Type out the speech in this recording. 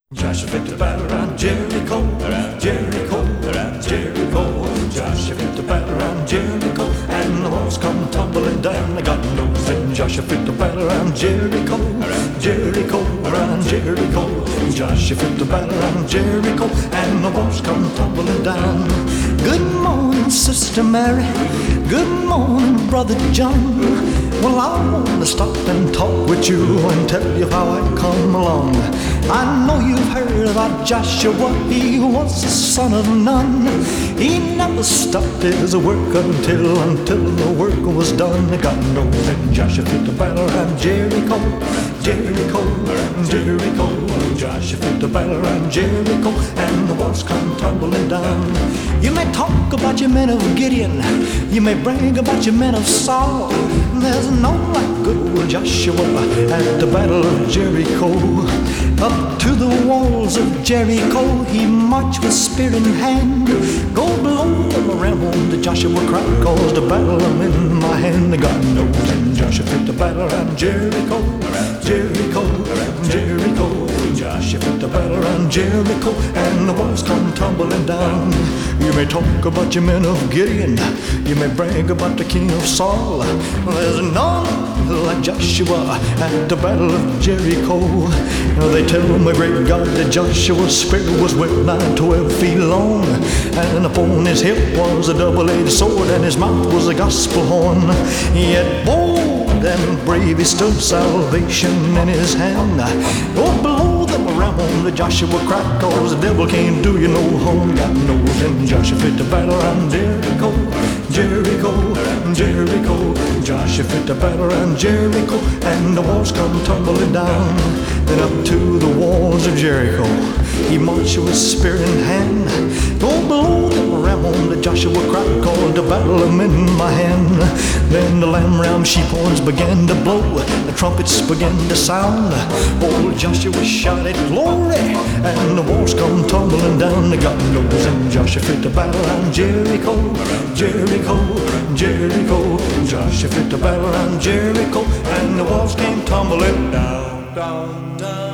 Joshua fit the battle around Jericho, around Jericho, around Jericho. Joshua fit the battle around Jericho, and the walls come tumbling down. God knows that Joshua fit the battle around Jericho, around Jericho, around Jericho. Joshua fit the battle around Jericho, and the walls come tumbling down. Good morning, Sister Mary. Good morning, Brother John. Well, I want to stop and talk with you and tell you how I come along. I know you've heard about Joshua. He was the son of Nun. He never stopped his work until the work was done. God knows that Joshua fit the battle around Jericho, Jericho, Jericho. Joshua fit the battle around Jericho, and the walls come tumbling down. You may talk about your men of Gideon, you may brag about your men of Saul. There's no like good old Joshua at the battle of Jericho. Up to the walls of Jericho he marched with spear in hand. Go below the ramble, the Joshua cried, cause the battle I'm in my hand. God knows and Joshua fit the battle around Jericho, around Jericho, around Jericho. Joshua fit the battle around Jericho, and the walls come tumbling down. You may talk about your men of Gideon, you may brag about the king of Saul. There's none like Joshua at the battle of Jericho. They tell my great God that Joshua's spear was well nigh 12 feet long, and upon his hip was a double-edged sword, and his mouth was a gospel horn. Yet bold and brave he stood, salvation in his hand. Go below them around the Joshua cried, cause the devil can't do you no harm. God knows and Joshua fit the battle around Jericho, Jericho, Jericho. Joshua fit the battle around Jericho, and the walls come tumbling down. Then up to the walls of Jericho he marched with spear in hand. Go below them around the Joshua cried, called the battle I'm in my hand. Then the lamb sheep horns began to blow, the trumpets began to sound. Old Joshua shouted glory, and the walls come tumbling down. God knows and Joshua fit the battle around Jericho, Jericho, Jericho. Joshua fit the battle around Jericho, and the walls came tumbling down, down, down.